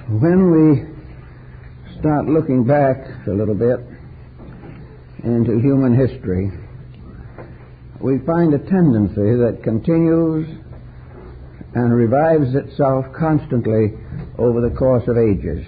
When we start looking back a little bit into human history, we find a tendency that continues and revives itself constantly over the course of ages.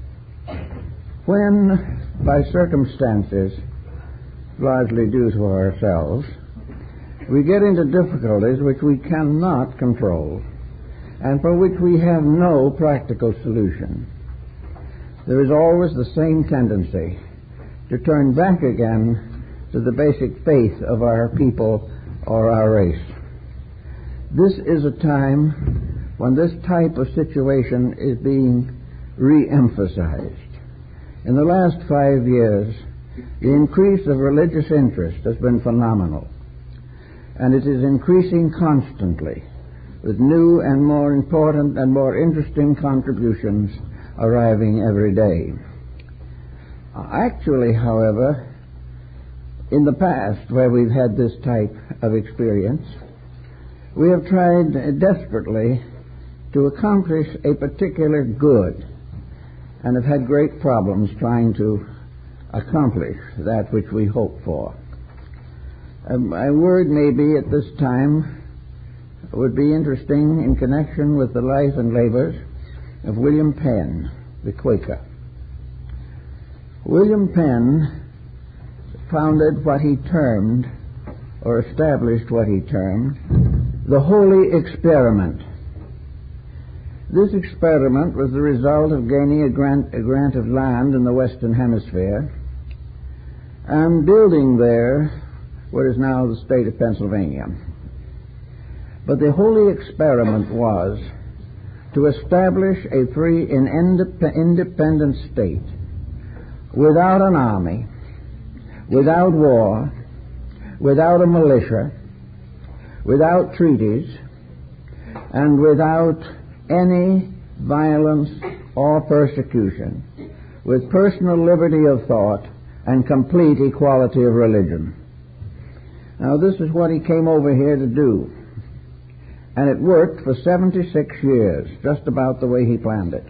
When, by circumstances largely due to ourselves, we get into difficulties which we cannot control and for which we have no practical solution, there is always the same tendency to turn back again to the basic faith of our people or our race. This is a time when this type of situation is being re-emphasized. In the last 5 years, the increase of religious interest has been phenomenal, and it is increasing constantly, with new and more important and more interesting contributions arriving every day. Actually, however, in the past, where we've had this type of experience, we have tried desperately to accomplish a particular good and have had great problems trying to accomplish that which we hope for. My word maybe at this time would be interesting in connection with the life and labors of William Penn, the Quaker. William Penn founded what he termed, or established what he termed, the Holy Experiment. This experiment was the result of gaining a grant of land in the Western Hemisphere and building there what is now the state of Pennsylvania. But the Holy Experiment was to establish a free and independent state without an army, without war, without a militia, without treaties, and without any violence or persecution, with personal liberty of thought and complete equality of religion. Now, this is what he came over here to do. And it worked for 76 years, just about the way he planned it.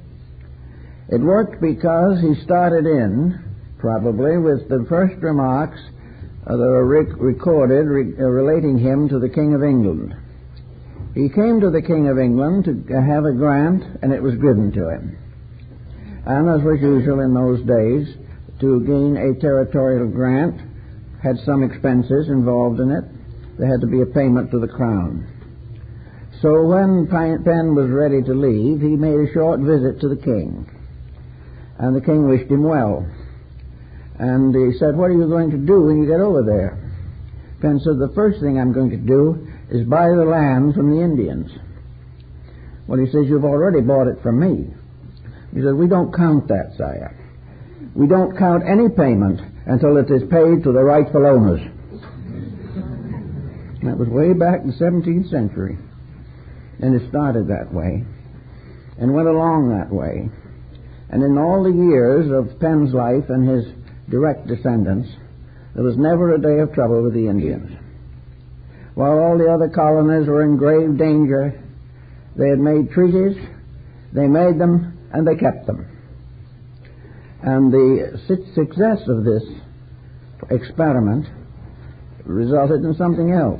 It worked because he started in, probably, with the first remarks that are recorded relating him to the King of England. He came to the King of England to have a grant, and it was given to him. And as was usual in those days, to gain a territorial grant had some expenses involved in it. There had to be a payment to the crown. So when Penn was ready to leave, he made a short visit to the king. And the king wished him well. And he said, "What are you going to do when you get over there?" Penn said, "The first thing I'm going to do is buy the land from the Indians." Well, he says, "You've already bought it from me." He said, "We don't count that, sire. We don't count any payment until it is paid to the rightful owners." That was way back in the 17th century. And it started that way and went along that way. And in all the years of Penn's life and his direct descendants, there was never a day of trouble with the Indians. While all the other colonies were in grave danger, they had made treaties, they made them, and they kept them. And the success of this experiment resulted in something else.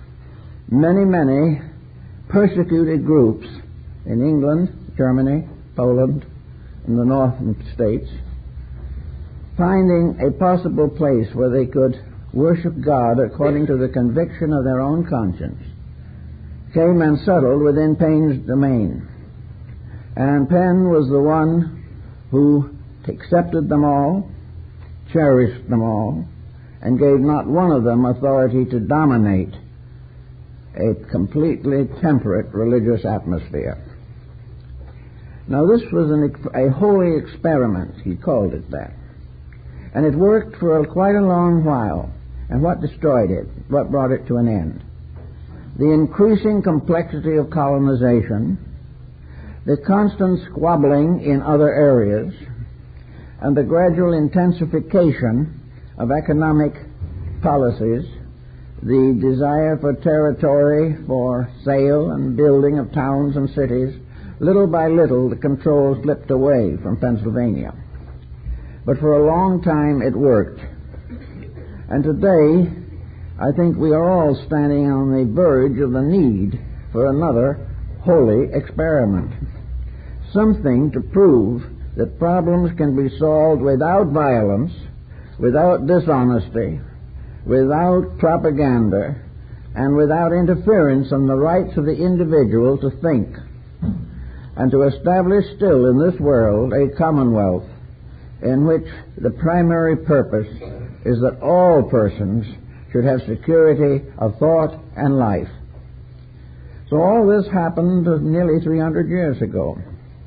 Many persecuted groups in England, Germany, Poland, and the northern states, finding a possible place where they could worship God according to the conviction of their own conscience, came and settled within Penn's domain. And Penn was the one who accepted them all, cherished them all, and gave not one of them authority to dominate a completely temperate religious atmosphere. Now, this was a holy experiment, he called it that. And it worked for quite a long while. And what destroyed it? What brought it to an end? The increasing complexity of colonization, the constant squabbling in other areas, and the gradual intensification of economic policies, the desire for territory for sale and building of towns and cities little by little the control slipped away from Pennsylvania. But for a long time it worked. And today, I think we are all standing on the verge of the need for another holy experiment. Something to prove that problems can be solved without violence, without dishonesty, without propaganda, and without interference in the rights of the individual to think, and to establish still in this world a commonwealth in which the primary purpose is that all persons should have security of thought and life. So all this happened nearly 300 years ago.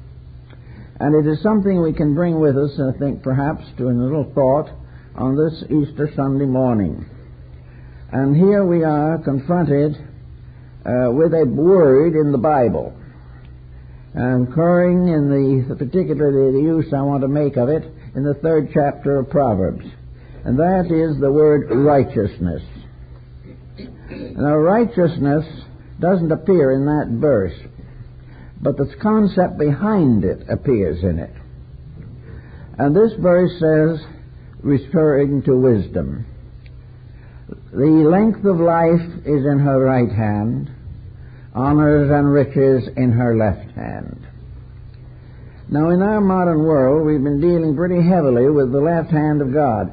And it is something we can bring with us, I think, perhaps to a little thought on this Easter Sunday morning. And here we are confronted with a word in the Bible, occurring in particularly the use I want to make of it in the 3rd chapter of Proverbs. And that is the word righteousness. Now, righteousness doesn't appear in that verse, but the concept behind it appears in it. And this verse says, referring to wisdom, the length of life is in her right hand, honors and riches in her left hand. Now, in our modern world, we've been dealing pretty heavily with the left hand of God,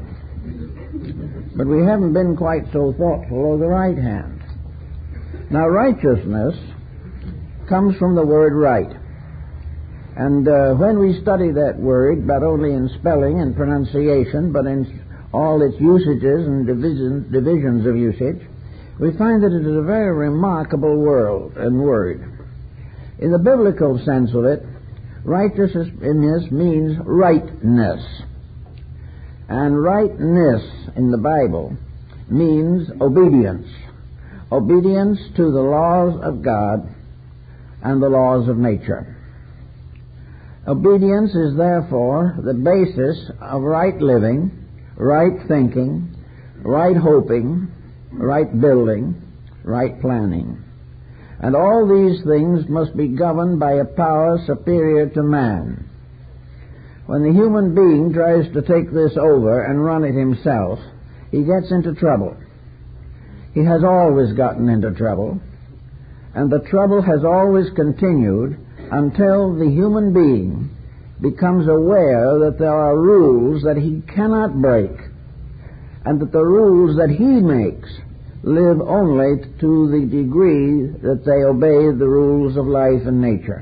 but we haven't been quite so thoughtful of the right hand. Now, righteousness comes from the word right. And when we study that word, not only in spelling and pronunciation, but in all its usages and divisions of usage, we find that it is a very remarkable word. In the biblical sense of it, righteousness means rightness. And rightness in the Bible means obedience. Obedience to the laws of God and the laws of nature. Obedience is therefore the basis of right living, right thinking, right hoping, right building, right planning. And all these things must be governed by a power superior to man. When the human being tries to take this over and run it himself, he gets into trouble. He has always gotten into trouble, and the trouble has always continued until the human being becomes aware that there are rules that he cannot break, and that the rules that he makes live only to the degree that they obey the rules of life and nature.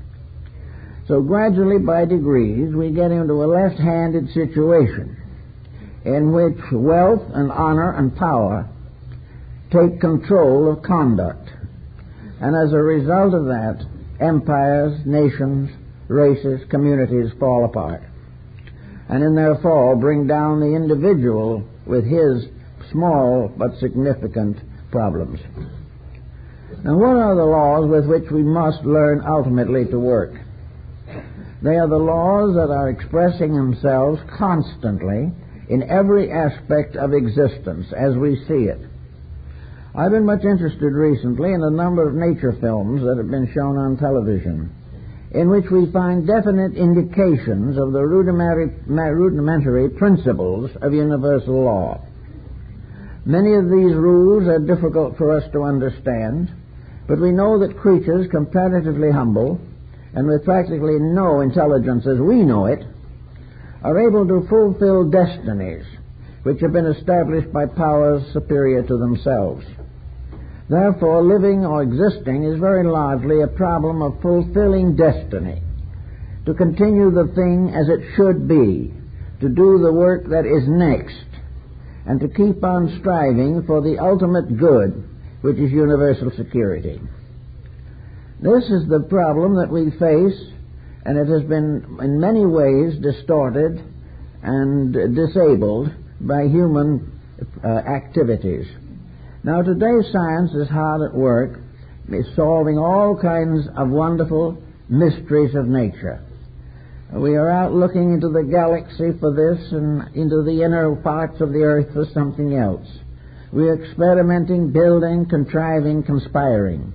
So gradually, by degrees, we get into a left-handed situation in which wealth and honor and power take control of conduct. And as a result of that, empires, nations, races, communities fall apart. And in their fall, bring down the individual with his small but significant problems. Now, what are the laws with which we must learn ultimately to work? They are the laws that are expressing themselves constantly in every aspect of existence as we see it. I've been much interested recently in a number of nature films that have been shown on television, in which we find definite indications of the rudimentary principles of universal law. Many of these rules are difficult for us to understand, but we know that creatures comparatively humble and with practically no intelligence as we know it are able to fulfill destinies which have been established by powers superior to themselves. Therefore, living or existing is very largely a problem of fulfilling destiny, to continue the thing as it should be, to do the work that is next, and to keep on striving for the ultimate good, which is universal security. This is the problem that we face, and it has been in many ways distorted and disabled by human activities. Now, today science is hard at work, solving all kinds of wonderful mysteries of nature. We are out looking into the galaxy for this and into the inner parts of the earth for something else. We are experimenting, building, contriving, conspiring.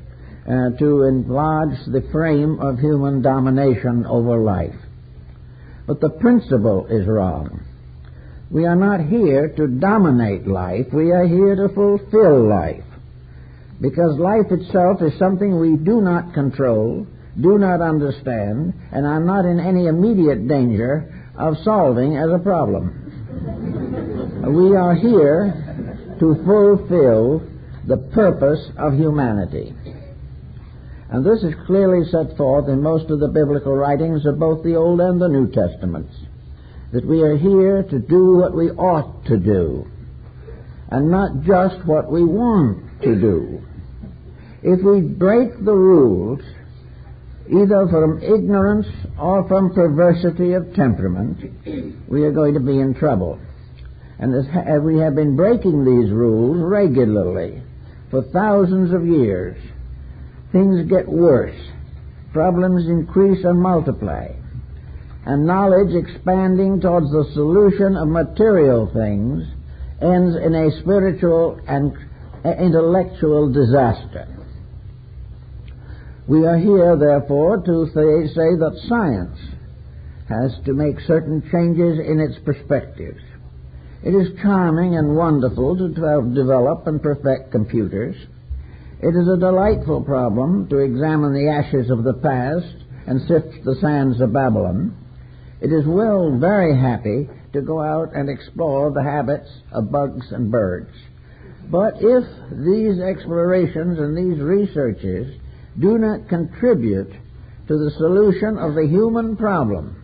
to enlarge the frame of human domination over life. But the principle is wrong. We are not here to dominate life. We are here to fulfill life. Because life itself is something we do not control, do not understand, and are not in any immediate danger of solving as a problem. We are here to fulfill the purpose of humanity. And this is clearly set forth in most of the biblical writings of both the Old and the New Testaments, that we are here to do what we ought to do, and not just what we want to do. If we break the rules, either from ignorance or from perversity of temperament, we are going to be in trouble. And as we have been breaking these rules regularly for thousands of years, things get worse. Problems increase and multiply. And knowledge expanding towards the solution of material things ends in a spiritual and intellectual disaster. We are here, therefore, to say that science has to make certain changes in its perspectives. It is charming and wonderful to develop and perfect computers. It is a delightful problem to examine the ashes of the past and sift the sands of Babylon. It is very happy to go out and explore the habits of bugs and birds. But if these explorations and these researches do not contribute to the solution of the human problem,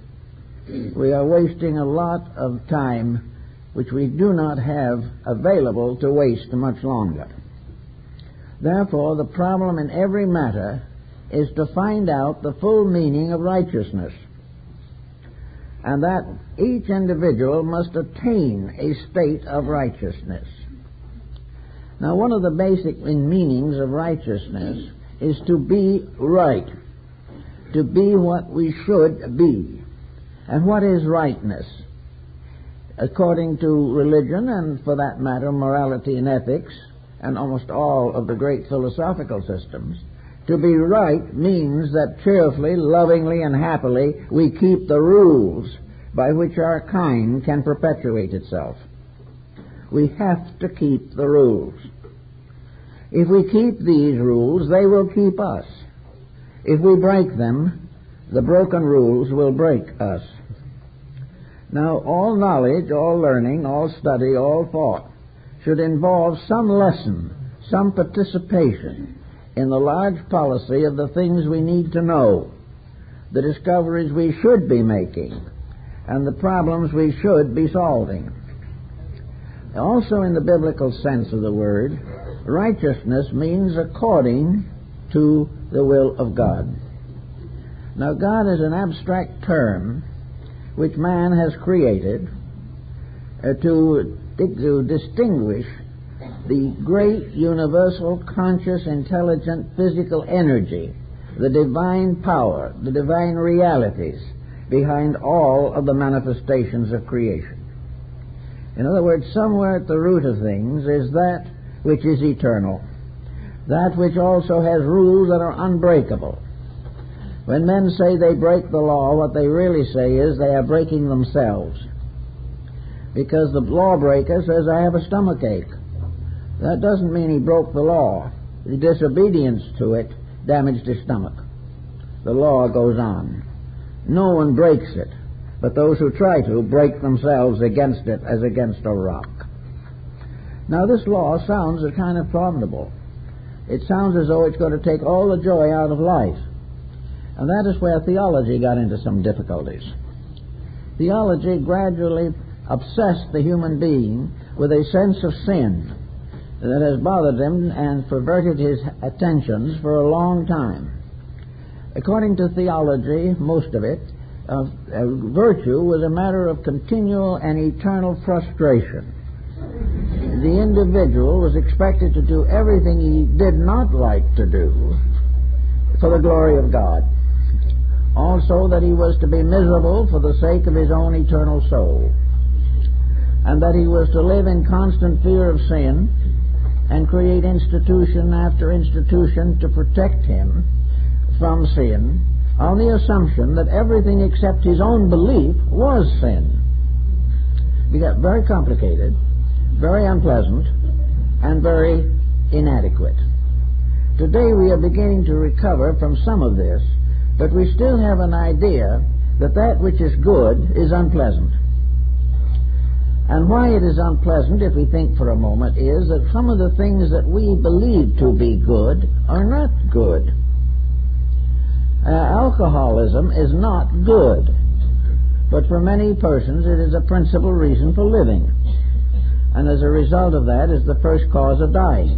we are wasting a lot of time which we do not have available to waste much longer. Therefore, the problem in every matter is to find out the full meaning of righteousness, and that each individual must attain a state of righteousness. Now, one of the basic meanings of righteousness is to be right, to be what we should be. And what is rightness? According to religion, and for that matter, morality and ethics, and almost all of the great philosophical systems, to be right means that cheerfully, lovingly, and happily we keep the rules by which our kind can perpetuate itself. We have to keep the rules. If we keep these rules, they will keep us. If we break them, the broken rules will break us. Now, all knowledge, all learning, all study, all thought should involve some lesson, some participation in the large policy of the things we need to know, the discoveries we should be making, and the problems we should be solving. Also, in the biblical sense of the word, righteousness means according to the will of God. Now, God is an abstract term which man has created to distinguish the great universal conscious intelligent physical energy, the divine power, the divine realities behind all of the manifestations of creation. In other words, somewhere at the root of things is that which is eternal, that which also has rules that are unbreakable. When men say they break the law, what they really say is they are breaking themselves. Because the lawbreaker says, I have a stomach ache. That doesn't mean he broke the law. The disobedience to it damaged his stomach. The law goes on. No one breaks it, but those who try to break themselves against it as against a rock. Now, this law sounds a kind of formidable. It sounds as though it's going to take all the joy out of life. And that is where theology got into some difficulties. Theology gradually obsessed the human being with a sense of sin that has bothered him and perverted his attentions for a long time. According to theology, most of it, virtue was a matter of continual and eternal frustration. The individual was expected to do everything he did not like to do for the glory of God. Also, that he was to be miserable for the sake of his own eternal soul, and that he was to live in constant fear of sin and create institution after institution to protect him from sin on the assumption that everything except his own belief was sin. It got very complicated, very unpleasant, and very inadequate. Today we are beginning to recover from some of this, but we still have an idea that that which is good is unpleasant. And why it is unpleasant, if we think for a moment, is that some of the things that we believe to be good are not good. Alcoholism is not good, but for many persons it is a principal reason for living, and as a result of that is the first cause of dying.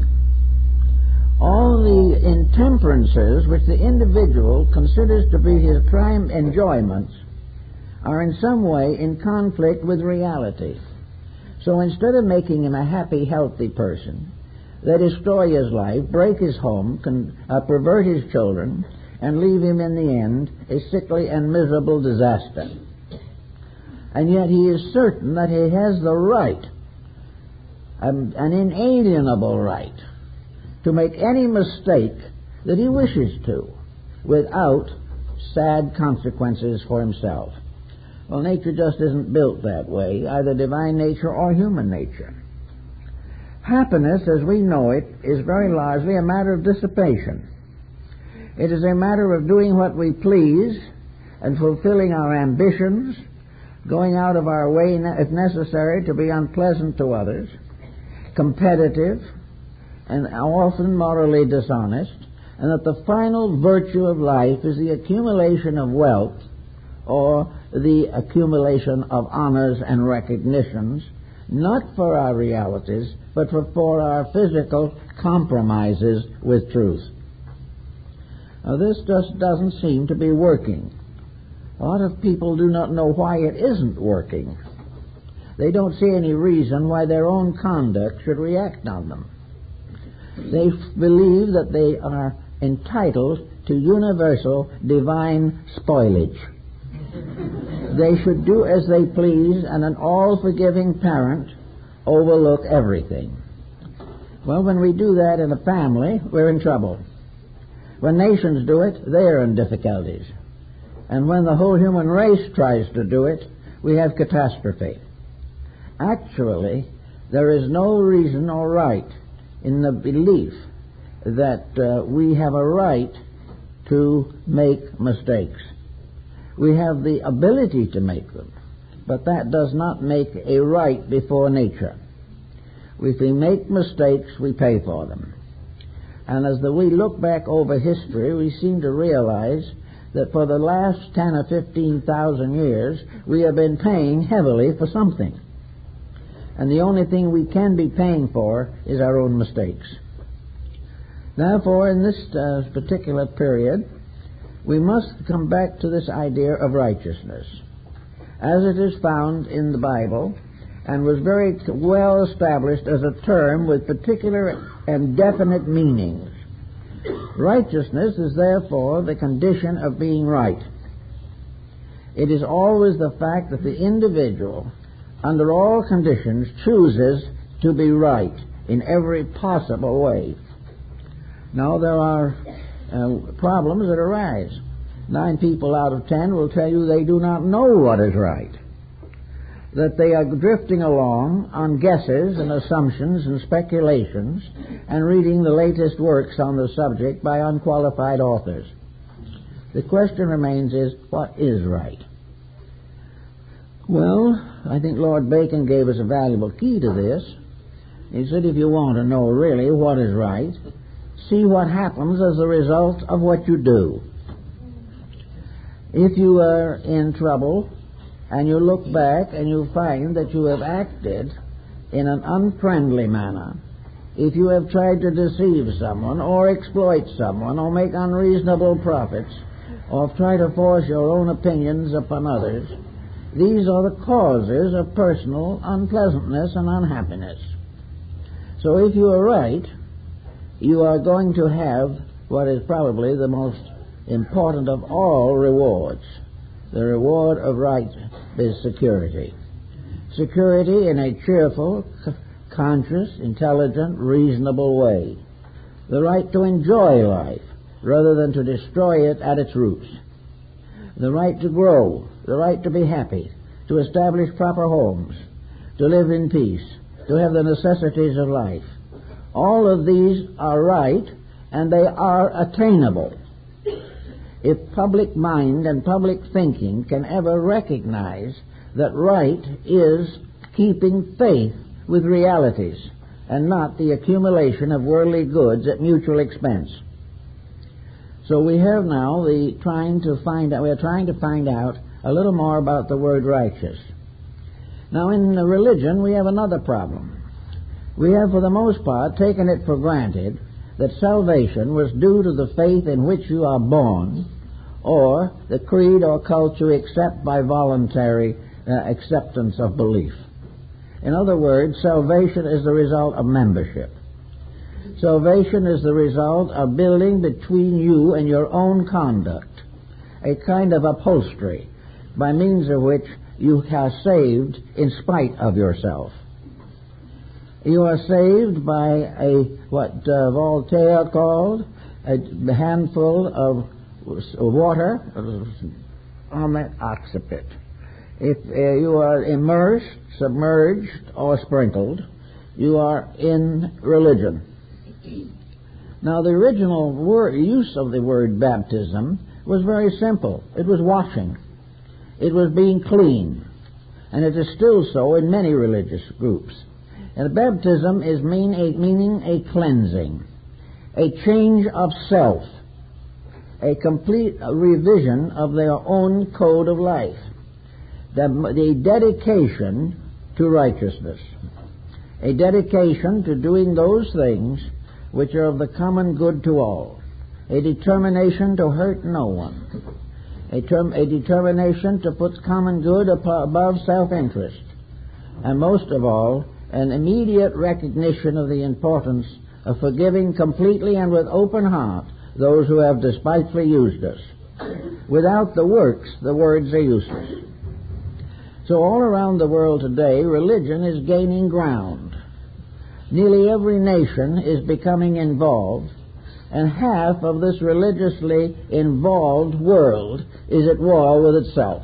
All the intemperances which the individual considers to be his prime enjoyments are in some way in conflict with reality. So instead of making him a happy, healthy person, they destroy his life, break his home, pervert his children, and leave him in the end a sickly and miserable disaster. And yet he is certain that he has the right, an inalienable right, to make any mistake that he wishes to without sad consequences for himself. Well, nature just isn't built that way, either divine nature or human nature. Happiness, as we know it, is very largely a matter of dissipation. It is a matter of doing what we please and fulfilling our ambitions, going out of our way, if necessary, to be unpleasant to others, competitive, and often morally dishonest, and that the final virtue of life is the accumulation of wealth or the accumulation of honors and recognitions, not for our realities, but for our physical compromises with truth. Now, this just doesn't seem to be working. A lot of people do not know why it isn't working. They don't see any reason why their own conduct should react on them. They believe that they are entitled to universal divine spoilage. They should do as they please, and an all-forgiving parent overlook everything. Well, when we do that in a family, we're in trouble. When nations do it, they're in difficulties. And when the whole human race tries to do it, we have catastrophe. Actually, there is no reason or right in the belief that we have a right to make mistakes. We have the ability to make them, but that does not make a right before nature. If we make mistakes, we pay for them. And as we look back over history, we seem to realize that for the last 10 or 15,000 years, we have been paying heavily for something. And the only thing we can be paying for is our own mistakes. Therefore, in this particular period, we must come back to this idea of righteousness, as it is found in the Bible, and was very well established as a term with particular and definite meanings. Righteousness is therefore the condition of being right. It is always the fact that the individual, under all conditions, chooses to be right in every possible way. Now, there are problems that arise. 9 people out of 10 will tell you they do not know what is right, that they are drifting along on guesses and assumptions and speculations and reading the latest works on the subject by unqualified authors. The question remains is, what is right? Well, I think Lord Bacon gave us a valuable key to this. He said, if you want to know really what is right, see what happens as a result of what you do. If you are in trouble and you look back and you find that you have acted in an unfriendly manner, if you have tried to deceive someone or exploit someone or make unreasonable profits or try to force your own opinions upon others, these are the causes of personal unpleasantness and unhappiness. So if you are right, you are going to have what is probably the most important of all rewards. The reward of right is security. Security in a cheerful, conscious, intelligent, reasonable way. The right to enjoy life rather than to destroy it at its roots. The right to grow, the right to be happy, to establish proper homes, to live in peace, to have the necessities of life. All of these are right, and they are attainable. If public mind and public thinking can ever recognize that right is keeping faith with realities and not the accumulation of worldly goods at mutual expense. So we have now we're trying to find out a little more about the word righteous. Now in religion we have another problem. We have for the most part taken it for granted that salvation was due to the faith in which you are born, or the creed or cult you accept by voluntary acceptance of belief. In other words, salvation is the result of membership. Salvation is the result of building between you and your own conduct a kind of upholstery by means of which you are saved in spite of yourself. You are saved by what Voltaire called a handful of water on that occiput. If you are immersed, submerged, or sprinkled, you are in religion. Now, the original use of the word baptism was very simple. It was washing. It was being clean. And it is still so in many religious groups. And baptism is meaning a cleansing, a change of self, a complete revision of their own code of life, the dedication to righteousness, a dedication to doing those things which are of the common good to all, a determination to hurt no one, a determination to put common good above self-interest, and most of all, an immediate recognition of the importance of forgiving completely and with open heart those who have despitefully used us. Without the works, the words are useless. So all around the world today, religion is gaining ground. Nearly every nation is becoming involved, and half of this religiously involved world is at war with itself.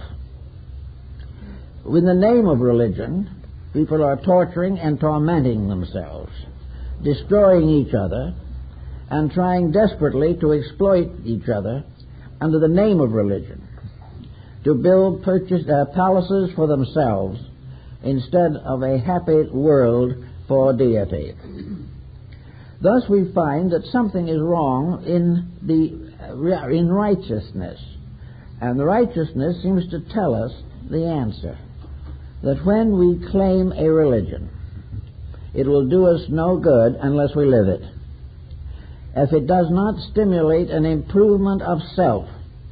In the name of religion, people are torturing and tormenting themselves, destroying each other, and trying desperately to exploit each other under the name of religion, to build palaces for themselves instead of a happy world for deity. Thus we find that something is wrong in righteousness, and the righteousness seems to tell us the answer, that when we claim a religion, it will do us no good unless we live it. If it does not stimulate an improvement of self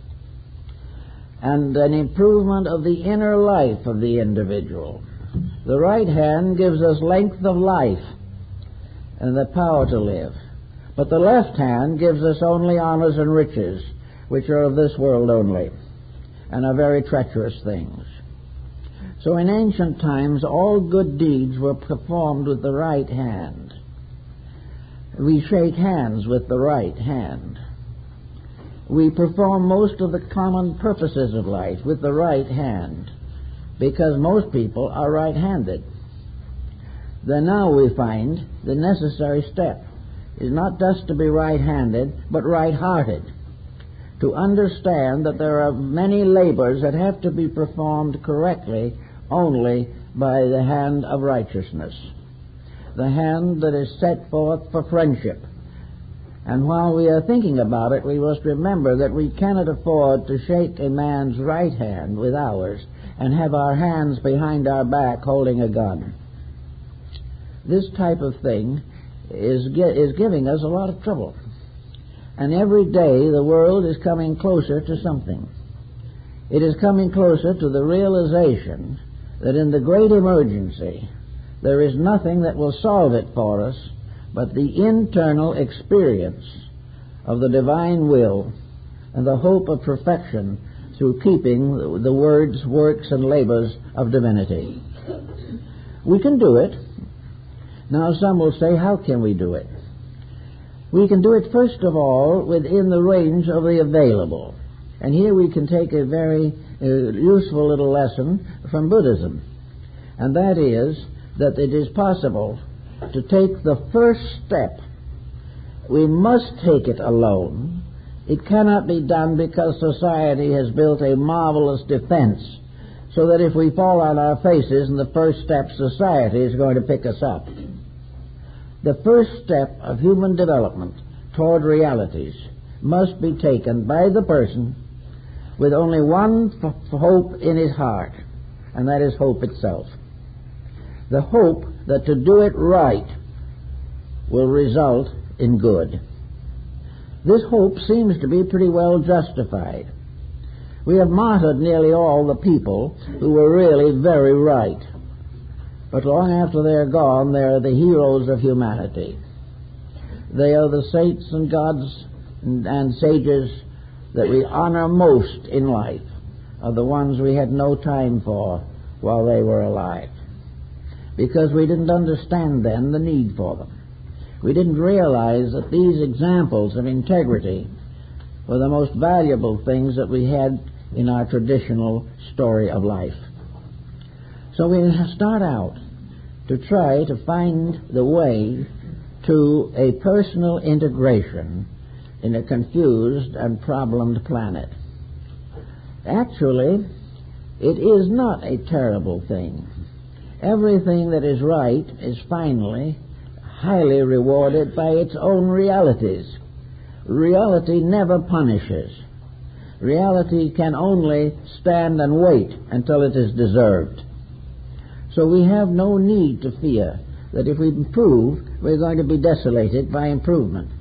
and an improvement of the inner life of the individual, the right hand gives us length of life and the power to live, but the left hand gives us only honors and riches, which are of this world only, and are very treacherous things. So in ancient times, all good deeds were performed with the right hand. We shake hands with the right hand. We perform most of the common purposes of life with the right hand, because most people are right-handed. Then now we find the necessary step is not just to be right-handed, but right-hearted, to understand that there are many labors that have to be performed correctly only by the hand of righteousness, the hand that is set forth for friendship. And while we are thinking about it, we must remember that we cannot afford to shake a man's right hand with ours and have our hands behind our back holding a gun. This type of thing is giving us a lot of trouble. And every day the world is coming closer to something. It is coming closer to the realization that in the great emergency there is nothing that will solve it for us but the internal experience of the divine will and the hope of perfection through keeping the words, works, and labors of divinity. We can do it. Now some will say, how can we do it? We can do it first of all within the range of the available. And here we can take a very useful little lesson from Buddhism. And that is that it is possible to take the first step. We must take it alone. It cannot be done because society has built a marvelous defense so that if we fall on our faces in the first step, society is going to pick us up. The first step of human development toward realities must be taken by the person with only one hope in his heart, and that is hope itself. The hope that to do it right will result in good. This hope seems to be pretty well justified. We have martyred nearly all the people who were really very right. But long after they're gone, they are the heroes of humanity. They are the saints and gods and sages that we honor most in life, are the ones we had no time for while they were alive. Because we didn't understand then the need for them. We didn't realize that these examples of integrity were the most valuable things that we had in our traditional story of life. So we start out to try to find the way to a personal integration in a confused and problemed planet. Actually, it is not a terrible thing. Everything that is right is finally highly rewarded by its own realities. Reality never punishes. Reality can only stand and wait until it is deserved. So we have no need to fear that if we improve, we're going to be desolated by improvement.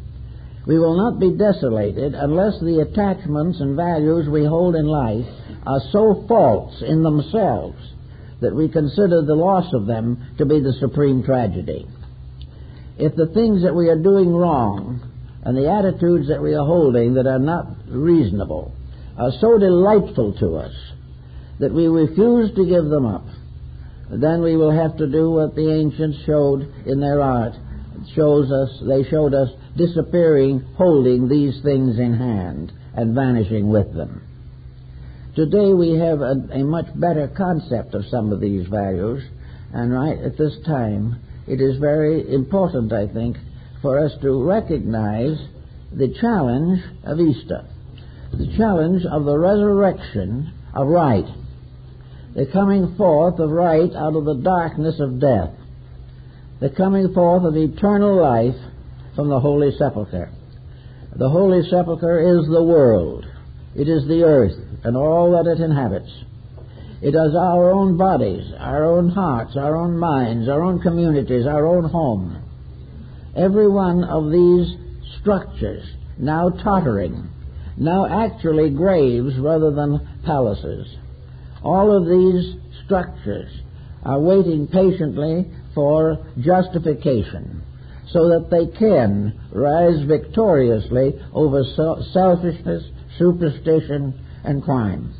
We will not be desolated unless the attachments and values we hold in life are so false in themselves that we consider the loss of them to be the supreme tragedy. If the things that we are doing wrong and the attitudes that we are holding that are not reasonable are so delightful to us that we refuse to give them up, then we will have to do what the ancients showed in their art. They showed us disappearing, holding these things in hand and vanishing with them. Today we have a much better concept of some of these values, and right at this time it is very important, I think, for us to recognize the challenge of Easter, the challenge of the resurrection of right, the coming forth of right out of the darkness of death, the coming forth of eternal life from the Holy Sepulchre. The Holy Sepulchre is the world. It is the earth and all that it inhabits. It is our own bodies, our own hearts, our own minds, our own communities, our own home. Every one of these structures, now tottering, now actually graves rather than palaces. All of these structures are waiting patiently for justification so that they can rise victoriously over selfishness, superstition, and crime.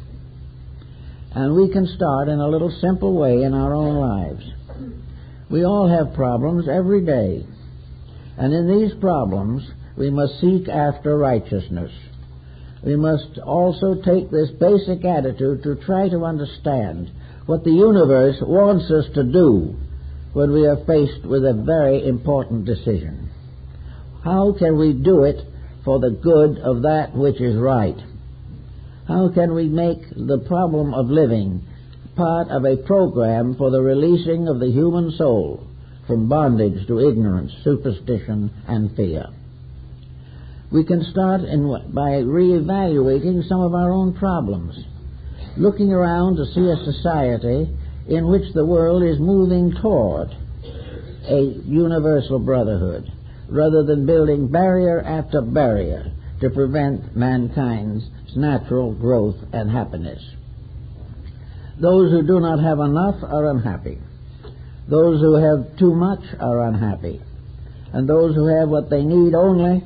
And we can start in a little simple way in our own lives. We all have problems every day. And in these problems, we must seek after righteousness. We must also take this basic attitude to try to understand what the universe wants us to do when we are faced with a very important decision. How can we do it for the good of that which is right? How can we make the problem of living part of a program for the releasing of the human soul from bondage to ignorance, superstition, and fear? We can start by reevaluating some of our own problems, looking around to see a society in which the world is moving toward a universal brotherhood, rather than building barrier after barrier to prevent mankind's natural growth and happiness. Those who do not have enough are unhappy. Those who have too much are unhappy. And those who have what they need only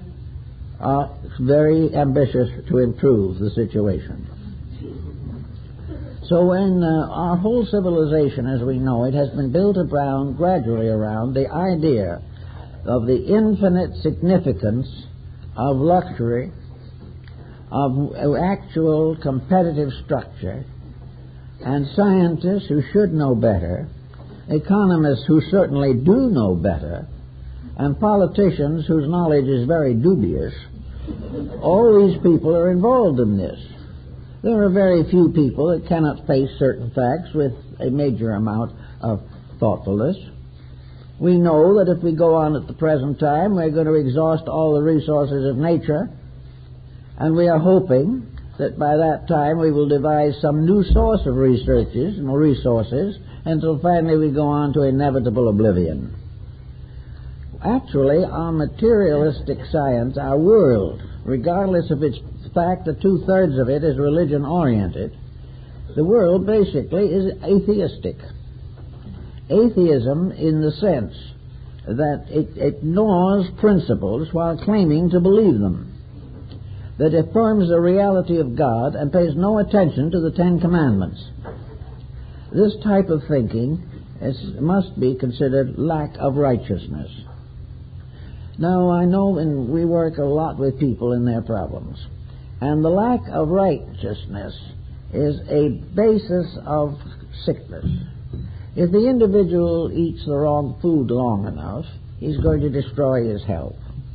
are very ambitious to improve the situation. So when our whole civilization as we know it has been built gradually around the idea of the infinite significance of luxury, of actual competitive structure, and scientists who should know better, economists who certainly do know better, and politicians whose knowledge is very dubious, all these people are involved in this. There are very few people that cannot face certain facts with a major amount of thoughtfulness. We know that if we go on at the present time, we're going to exhaust all the resources of nature, and we are hoping that by that time we will devise some new source of resources until finally we go on to inevitable oblivion. Actually, our materialistic science, our world, regardless of its fact that two-thirds of it is religion-oriented, the world basically is atheistic. Atheism in the sense that it ignores principles while claiming to believe them, that affirms the reality of God and pays no attention to the Ten Commandments. This type of thinking must be considered lack of righteousness. Now, I know we work a lot with people in their problems, and the lack of righteousness is a basis of sickness. If the individual eats the wrong food long enough, he's going to destroy his health.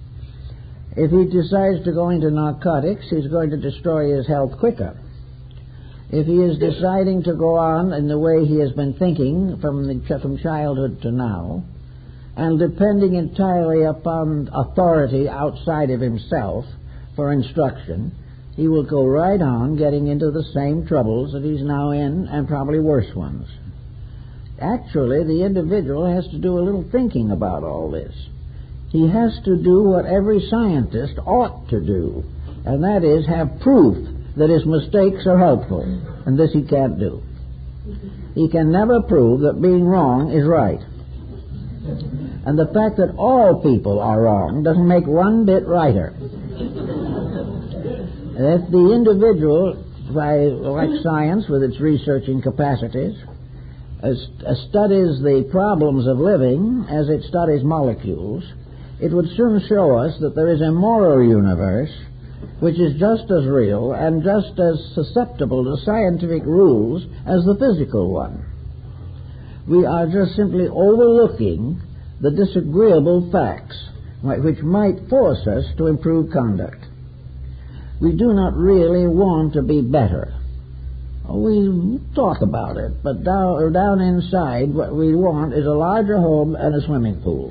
If he decides to go into narcotics, he's going to destroy his health quicker. If he is deciding to go on in the way he has been thinking from childhood to now, and depending entirely upon authority outside of himself for instruction, he will go right on getting into the same troubles that he's now in, and probably worse ones. Actually, the individual has to do a little thinking about all this. He has to do what every scientist ought to do, and that is have proof that his mistakes are helpful, and this he can't do. He can never prove that being wrong is right. And the fact that all people are wrong doesn't make one bit righter. If the individual, like science with its researching capacities, studies the problems of living as it studies molecules, it would soon show us that there is a moral universe which is just as real and just as susceptible to scientific rules as the physical one. We are just simply overlooking the disagreeable facts which might force us to improve conduct. We do not really want to be better. We talk about it, but down inside what we want is a larger home and a swimming pool.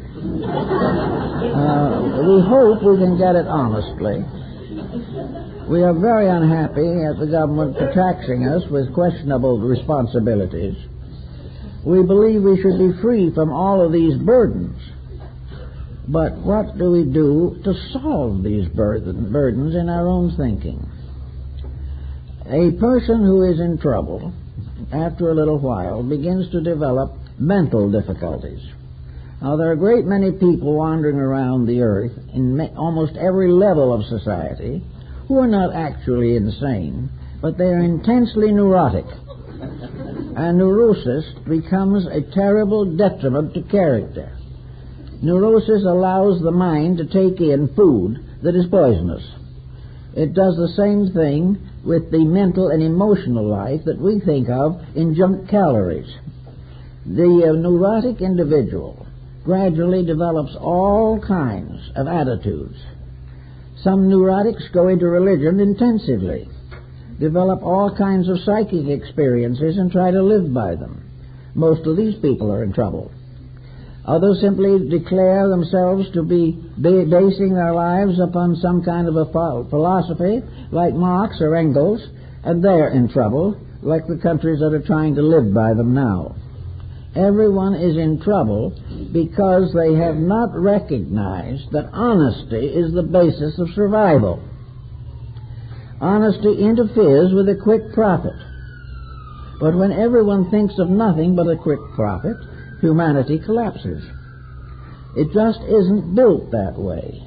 We hope we can get it honestly. We are very unhappy at the government for taxing us with questionable responsibilities. We believe we should be free from all of these burdens. But what do we do to solve these burdens in our own thinking? A person who is in trouble, after a little while, begins to develop mental difficulties. Now, there are a great many people wandering around the earth in almost every level of society who are not actually insane, but they are intensely neurotic. And neurosis becomes a terrible detriment to character. Neurosis allows the mind to take in food that is poisonous. It does the same thing with the mental and emotional life that we think of in junk calories. The neurotic individual gradually develops all kinds of attitudes. Some neurotics go into religion intensively, develop all kinds of psychic experiences and try to live by them. Most of these people are in trouble. Others simply declare themselves to be basing their lives upon some kind of a philosophy, like Marx or Engels, and they're in trouble, like the countries that are trying to live by them now. Everyone is in trouble because they have not recognized that honesty is the basis of survival. Honesty interferes with a quick profit. But when everyone thinks of nothing but a quick profit, humanity collapses. It just isn't built that way.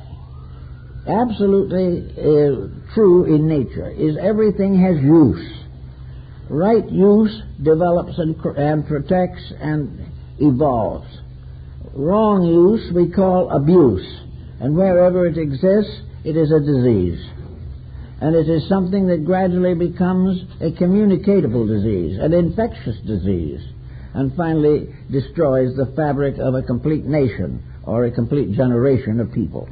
Absolutely true in nature is everything has use. Right use develops and protects and evolves. Wrong use we call abuse, and wherever it exists, it is a disease. And it is something that gradually becomes a communicable disease, an infectious disease, and finally destroys the fabric of a complete nation or a complete generation of people.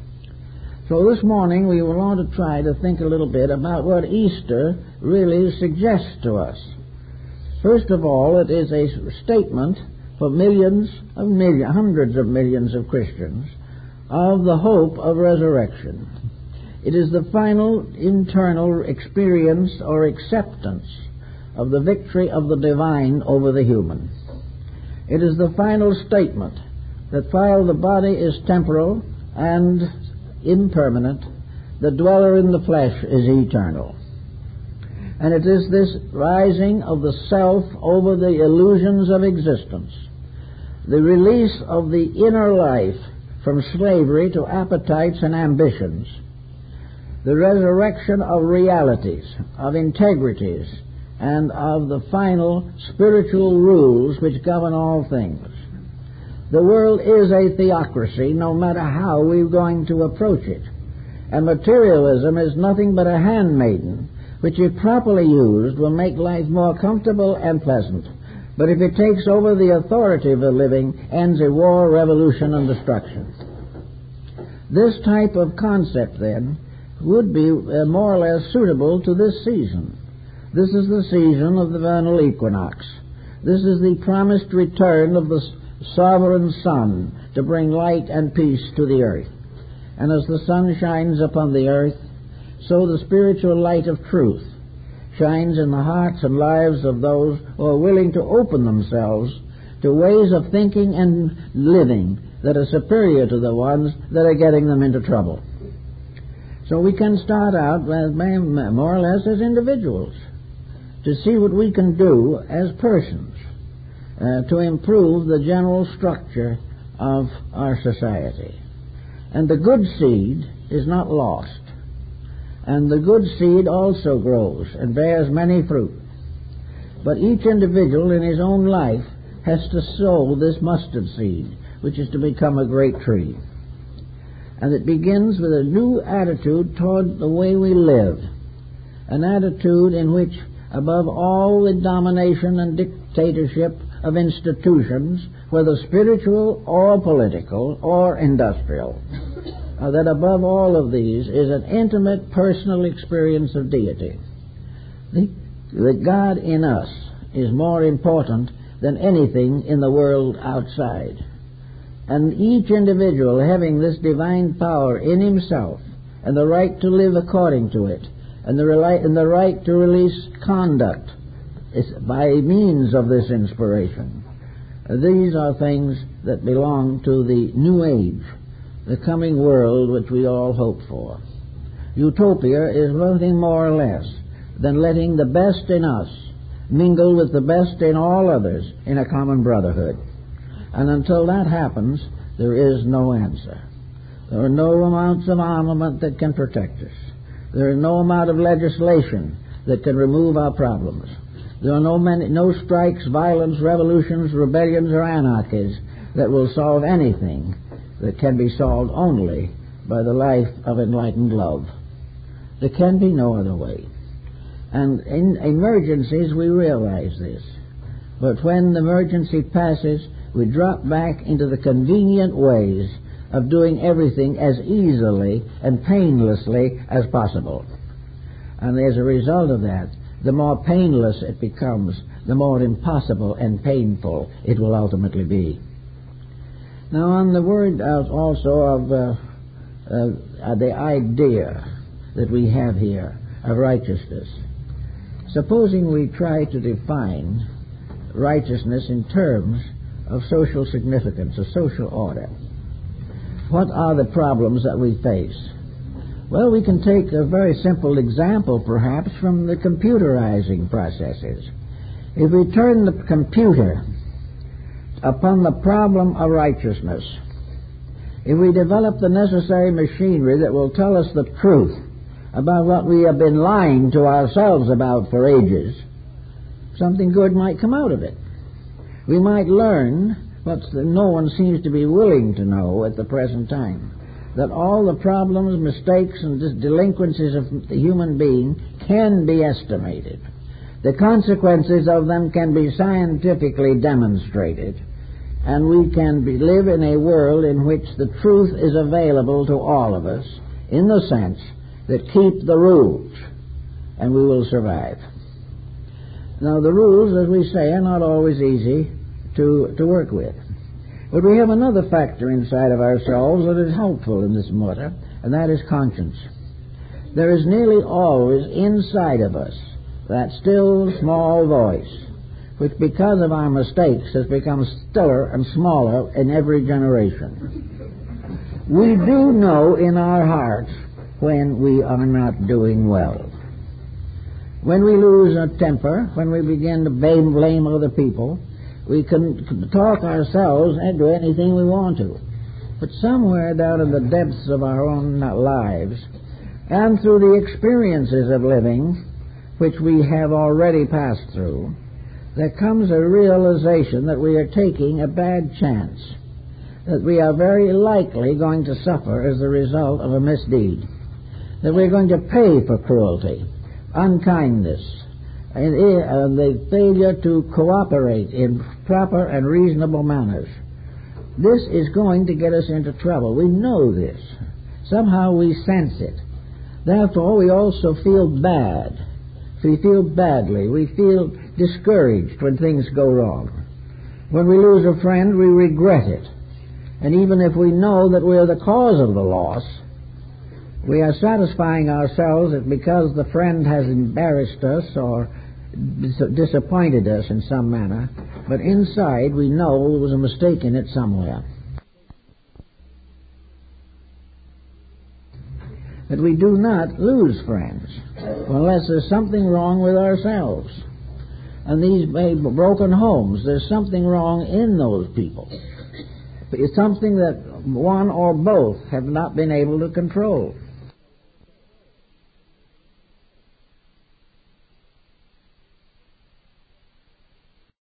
So this morning we will want to try to think a little bit about what Easter really suggests to us. First of all, it is a statement for hundreds of millions of Christians of the hope of resurrection. It is the final internal experience or acceptance of the victory of the divine over the human. It is the final statement that while the body is temporal and impermanent, the dweller in the flesh is eternal. And it is this rising of the self over the illusions of existence, the release of the inner life from slavery to appetites and ambitions, the resurrection of realities, of integrities, and of the final spiritual rules which govern all things. The world is a theocracy, no matter how we're going to approach it. And materialism is nothing but a handmaiden, which if properly used will make life more comfortable and pleasant. But if it takes over the authority of the living, ends in war, revolution, and destruction. This type of concept, then, would be more or less suitable to this season. This is the season of the vernal equinox. This is the promised return of the sovereign sun to bring light and peace to the earth. And as the sun shines upon the earth, so the spiritual light of truth shines in the hearts and lives of those who are willing to open themselves to ways of thinking and living that are superior to the ones that are getting them into trouble. So we can start out more or less as individuals to see what we can do as persons to improve the general structure of our society. And the good seed is not lost. And the good seed also grows and bears many fruit. But each individual in his own life has to sow this mustard seed, which is to become a great tree. And it begins with a new attitude toward the way we live, an attitude in which, above all the domination and dictatorship of institutions, whether spiritual or political or industrial, that above all of these is an intimate personal experience of deity. That God in us is more important than anything in the world outside. And each individual having this divine power in himself and the right to live according to it and the right to release conduct by means of this inspiration. These are things that belong to the new age, the coming world which we all hope for. Utopia is nothing more or less than letting the best in us mingle with the best in all others in a common brotherhood. And until that happens, there is no answer. There are no amounts of armament that can protect us. There is no amount of legislation that can remove our problems. There are no strikes, violence, revolutions, rebellions, or anarchies that will solve anything that can be solved only by the life of enlightened love. There can be no other way. And in emergencies we realize this. But when the emergency passes, we drop back into the convenient ways of doing everything as easily and painlessly as possible. And as a result of that, the more painless it becomes, the more impossible and painful it will ultimately be. Now, on the word also of the idea that we have here of righteousness, supposing we try to define righteousness in terms of social significance, of social order, what are the problems that we face? Well, we can take a very simple example, perhaps, from the computerizing processes. If we turn the computer upon the problem of righteousness, if we develop the necessary machinery that will tell us the truth about what we have been lying to ourselves about for ages, Something good might come out of it. We might learn what no one seems to be willing to know at the present time, that all the problems, mistakes, and delinquencies of the human being can be estimated. The consequences of them can be scientifically demonstrated, and we can live in a world in which the truth is available to all of us, in the sense that keep the rules, and we will survive. Now, the rules, as we say, are not always easy to work with. But we have another factor inside of ourselves that is helpful in this matter, and that is conscience. There is nearly always inside of us that still small voice, which because of our mistakes has become stiller and smaller in every generation. We do know in our hearts when we are not doing well. When we lose our temper, when we begin to blame other people, we can talk ourselves into anything we want to. But somewhere down in the depths of our own lives, and through the experiences of living, which we have already passed through, there comes a realization that we are taking a bad chance, that we are very likely going to suffer as the result of a misdeed, that we're going to pay for cruelty, unkindness, and the failure to cooperate in proper and reasonable manners. This is going to get us into trouble. We know this. Somehow we sense it. Therefore, we also feel bad. We feel badly. We feel discouraged when things go wrong. When we lose a friend, we regret it. And even if we know that we are the cause of the loss, we are satisfying ourselves that because the friend has embarrassed us or disappointed us in some manner, but inside we know there was a mistake in it somewhere. That we do not lose friends unless there's something wrong with ourselves. And these broken homes, there's something wrong in those people. It's something that one or both have not been able to control.